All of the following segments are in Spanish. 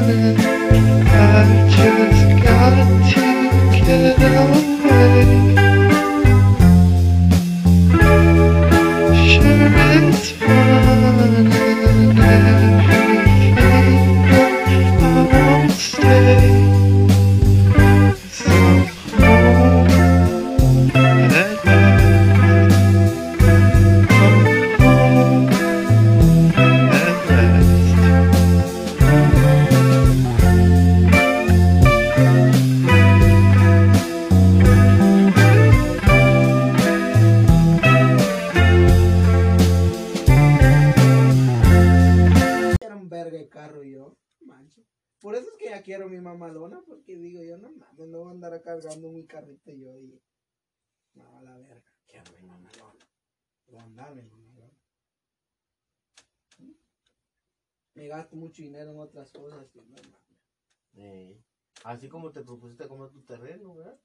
I've just got to get away. Sure it's fun and everything, but I won't stay. So home at last. Oh, home at last. Era un verga de carro yo, mancho. Por eso es que ya quiero mi mamalona, porque digo yo, no mames, no voy a andar cargando mi carrito yo y... No, a la verga, quiero mi mamalona. Voy a andar mi mamalona. Me gasto mucho dinero en otras cosas que no mames. Así como te propusiste comer tu terreno, ¿verdad?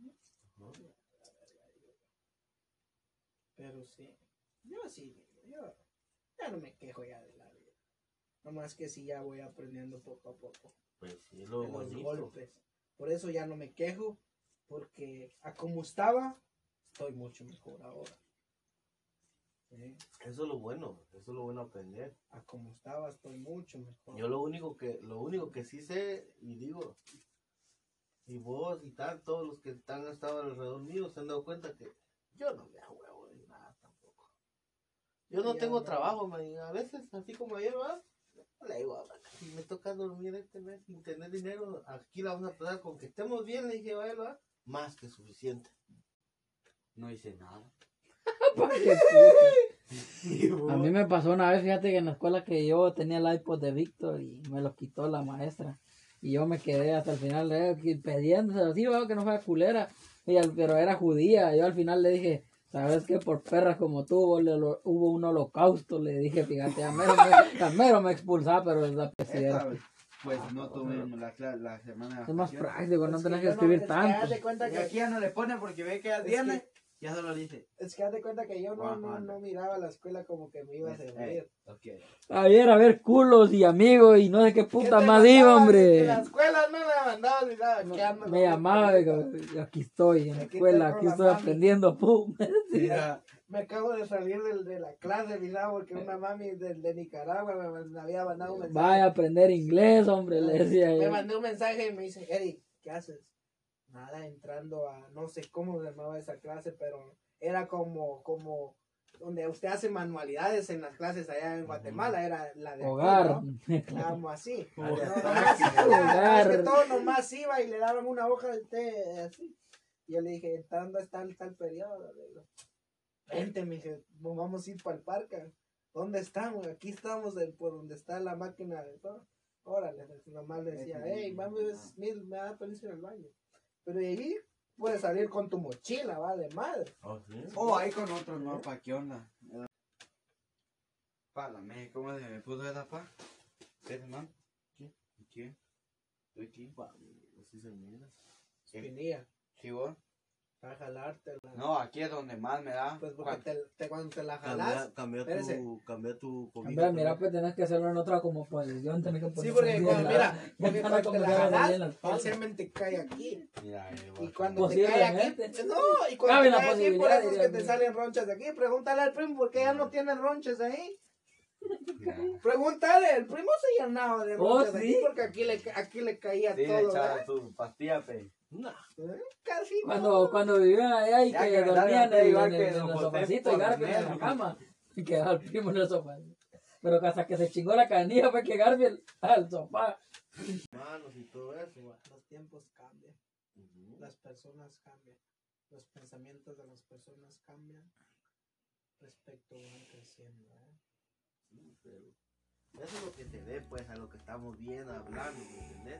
Pero sí, yo sí, yo ya no me quejo ya de la vida. Nomás que sí ya voy aprendiendo poco a poco. Pues sí, es lo De los bonito. golpes. Por eso ya no me quejo, porque a como estaba, estoy mucho mejor ahora. ¿Sí? Eso es lo bueno aprender. A como estaba, estoy mucho mejor. Yo lo único que sí sé, y digo, y vos y tal, todos los que han estado alrededor mío se han dado cuenta que yo no me hago huevo de nada tampoco. Yo no Ya, tengo no. trabajo, man, y a veces, así como ayer, ¿verdad? Le digo, si me toca dormir este mes sin tener dinero, aquí la vamos a pasar con que estemos bien, le dije, vaya, ¿verdad? Más que suficiente. No hice nada. Y vos, A mí me pasó una vez, fíjate que en la escuela que yo tenía el iPod de Víctor y me lo quitó la maestra. Y yo me quedé hasta el final pidiéndose así, veo que no fuera culera. Pero era judía. Yo al final le dije, ¿sabes qué? Por perras como tú hubo un holocausto. Le dije, fíjate, a mero me expulsaba, pero es la presidenta. Pues no tuvimos la semana de Es más vacaciones. práctico, no Es tenés que que yo escribir es que tanto. haz de cuenta Y que aquí ya no le pone porque ve que ya Es viene, ya solo dice. Es que haz de cuenta que yo Ajá. no miraba la escuela como que me iba a servir. Ok. Ayer a ver culos y amigos y no sé qué puta ¿Qué te más iba, mandabas? hombre. En la escuela no me mandabas ni nada. ¿Qué ando Me con llamaba, esto? y aquí estoy en la Aquí escuela, tengo aquí la estoy mami. aprendiendo, pum. Mira, Me acabo de salir de la clase, mira, porque una mami de Nicaragua me había mandado un mensaje. Vaya a aprender inglés, hombre, le decía Me yo. mandó un mensaje y me dice, Eric, ¿qué haces? Nada, entrando a, no sé cómo se llamaba esa clase, pero era como donde usted hace manualidades en las clases allá en Guatemala, era la de aquí, Hogar. ¿no? Como así. Hogar. Es que todo nomás iba y le daban una hoja de té así. Y yo le dije, entrando está el tal periodo. Le digo, vente, me dije, vamos a ir para el parque. ¿Dónde estamos? Aquí estamos por donde está la máquina de todo. Órale, nomás le decía, hey, vamos, me da permiso ir al baño. Pero de ahí puedes salir con tu mochila, vale, madre. oh, sí. oh, ahí con otros, no, pa, ¿qué onda? Pa, la me, ¿cómo se me puso esa pa? ¿Qué es, man? ¿Quién? ¿Estoy aquí? Así se mira. Espinilla, ¿Sí, vos? para jalártela. No, aquí es donde más me da. Pues porque cuando te la jalas. Cambia espérese. tu comida. Hombre, mira, pues tenés que hacerlo en otra como posición, tenés que Sí, poner porque así cuando, de mira, lado. porque Ya cuando te la como que vas a salir en la jalas, el espalda. semen te cae aquí. Mira, Y cuando te cae aquí, Posiblemente. no, y cuando Cabe te la cae aquí, por posibilidad, eso es diría que te yo. salen ronchas de aquí. Pregúntale al primo, ¿por qué ya no tienen ronchas ahí? mira. Pregúntale, el primo se llenaba de Oh, ronchas aquí ¿sí? porque aquí le caía Sí, le todo, echaba ¿verdad? su pastilla, pe. No. Casi Cuando vivían allá y Ya que que me dormían salga en igual el que Don José sofacito y por Garfield en la Nero. cama, y quedaba el primo en el sofá. Pero hasta que se chingó la canilla fue que Garfield al sofá. Manos y todo eso. Los tiempos cambian, las personas cambian, los pensamientos de las personas cambian respecto van creciendo, ¿eh? Sí, pero eso es lo que te dé, pues, a lo que estamos bien hablando, ¿me entendés?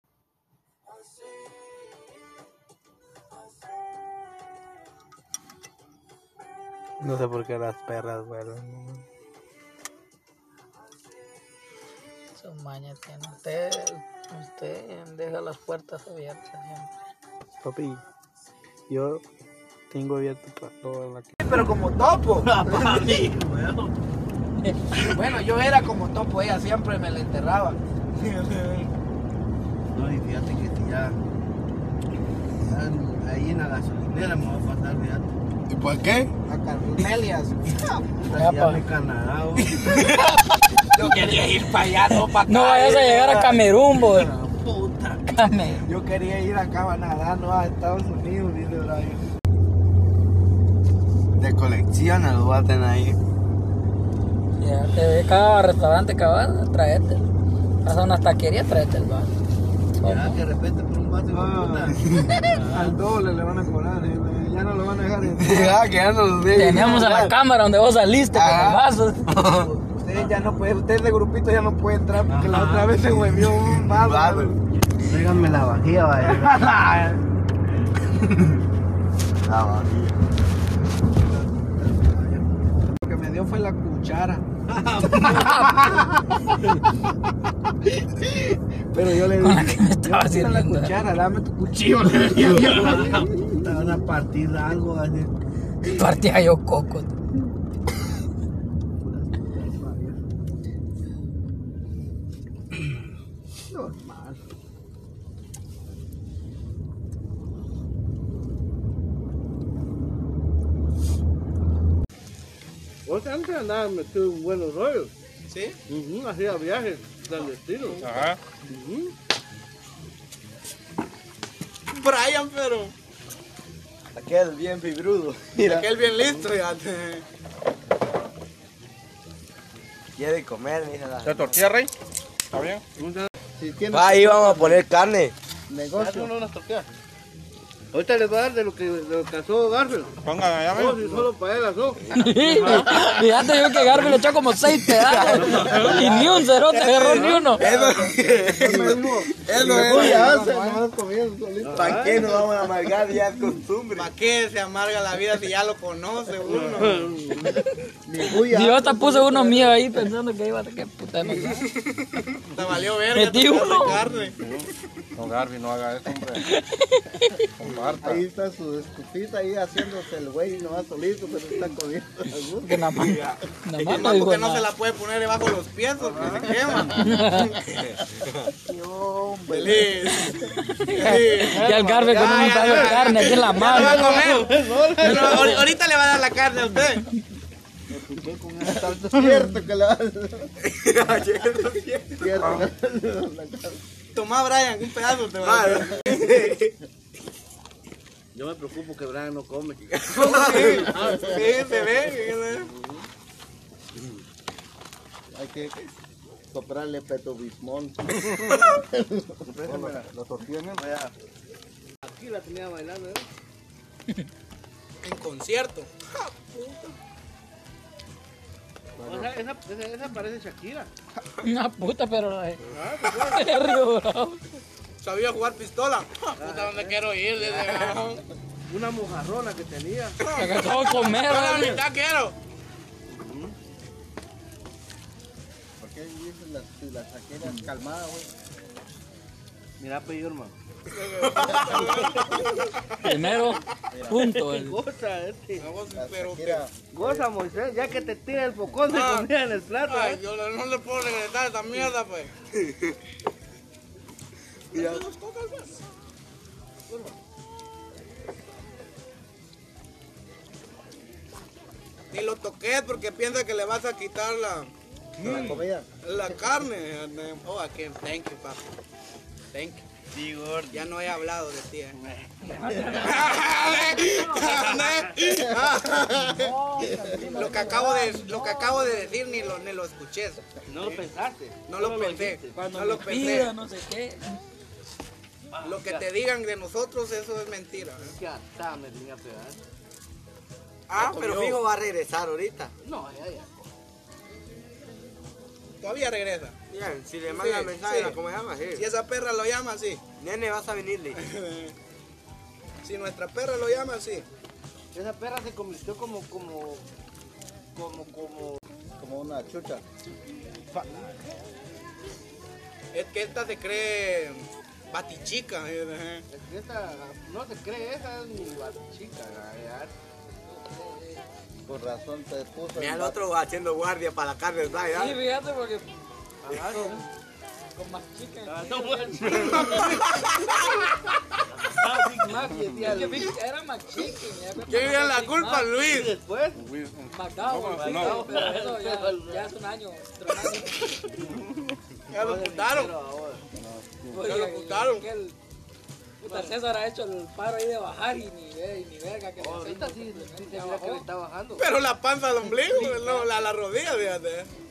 No sé por qué las perras vuelan. Su maña tiene. Usted deja las puertas abiertas siempre. Papi, yo tengo abierto para toda la Pero como topo. Bueno, yo era como topo, ella siempre me la enterraba. No, y fíjate que si ya ahí en la gasolinera me va a pasar, fíjate. ¿Y por qué? A Carmelias. Ya me Canadá, güey. Yo quería ir para allá, no para acá. No vayas a llegar a Camerún, boy. Puta. Camerún. Yo quería ir acá a Canadá, no a Estados Unidos, dice Brian. De colección lo va a tener ahí. Ya, te ve cada restaurante cabal, tráete. Vas a una taquería, tráete el vaso. Ya que de repente por un vaso de puta. Al doble le van a cobrar, ya no lo van a dejar en. Ya, que ya no lo sé. Tenemos a la cámara donde vos saliste con el vaso. Ustedes ya no pueden, ustedes de grupito ya no pueden entrar porque la otra vez se huevió un vaso. Tráigame la vajilla, vaya. La vajilla. Lo que me dio fue la cuchara. Pero yo le Con la que dije, me estaba yo quiero la sirviendo. cuchara, dame tu cuchillo. Le decía yo. Te van a partir algo, así. Partía yo coco. Normal. Vos antes andabas metido en buenos rollos. ¿Sí? Hacía viajes clandestinos. Ajá. Brian, pero. Aquel bien fibrudo. Aquel bien listo ya. Quiere comer, dice la. ¿La tortilla, Rey? ¿Está bien? Si tienes Ahí vamos a poner carne. negocio. Unas tortillas. Ahorita les va a dar de lo que asó Garfield. Pongan allá, No, ven. si solo para él asó. Fíjate yo que Garfield le echó como 6 pedazos. Y ni un cerote agarró ni uno. Él no es. ¿Para qué nos vamos a amargar? Ya es costumbre. ¿Para qué se amarga la vida si ya lo conoce uno? Yo hasta puse uno mío ahí pensando que iba a que puta no. Te valió verga. Metí te uno. de carne. No, Garby, no haga eso, hombre. Comparta. Ahí está su estufita ahí haciéndose el güey nomás solito, pero está comiendo a gusto. Que nada más Más no dijo porque no se nada. la puede poner debajo de los pies porque se quema. Feliz. Y al Garfield con un pedazo de carne aquí en la Ya lo va a mano. comer. Pero ahorita le va a dar la carne a usted. Cierto que le vas a Cierto que Toma, Brian, un pedazo te va a dar. Yo me preocupo que Brian no come. Sí, se ve. Hay que comprarle petobismón. La tortilla no vaya. Aquí la tenía bailando, En concierto. O sea, esa parece Shakira. Una puta, pero es Río Bravo. Sabía jugar pistola. Puta, ¿dónde quiero ir? Una mojarrona que tenía. Se acabó de comer. A la ¿vale? mitad quiero. ¿Por qué dices la Shakira calmada, güey? Mira, peor, hermano. Primero, punto. Goza, Pero Goza, Moisés, ya que te tira el focón de comida en el plato. ay, yo no le puedo regresar esa mierda, pues. Ni lo toques porque piensa que le vas a quitar La comida. la carne. Oh, aquí, thank you, papi. Thank you. Sí, gordo. Ya no he hablado de ti. Lo que acabo de decir ni lo escuché. No lo pensaste. No lo pensé. Cuando No me lo pensé. pida, no sé qué. Lo que te digan de nosotros, eso es mentira. Que hasta me tenía pegada. Ah, Pero fijo va a regresar ahorita. No, ya. todavía regresa. Bien, si le manda Sí, mensaje, sí. ¿cómo se llama? Sí. Si esa perra lo llama, sí. Nene, vas a venirle. Si nuestra perra lo llama, sí. Esa perra se convirtió como una chucha. Es que esta se cree batichica. Esta no se cree, esa es mi chica. Por razón te puso. Mira el otro haciendo guardia para la carne, ¿sabes? Sí, fíjate porque Con más chicken. No, Big Mac y decía Es que era McChicken. ¿Quién tiene la culpa, Luis? después. McDowell, No. pero eso ya es un año. Ya lo putaron. Ya lo putaron. Puta, César ha hecho el paro ahí de bajar y ni verga que Ahorita sí se mira que le está bajando. Pero la panza al ombligo, no, la rodilla, fíjate.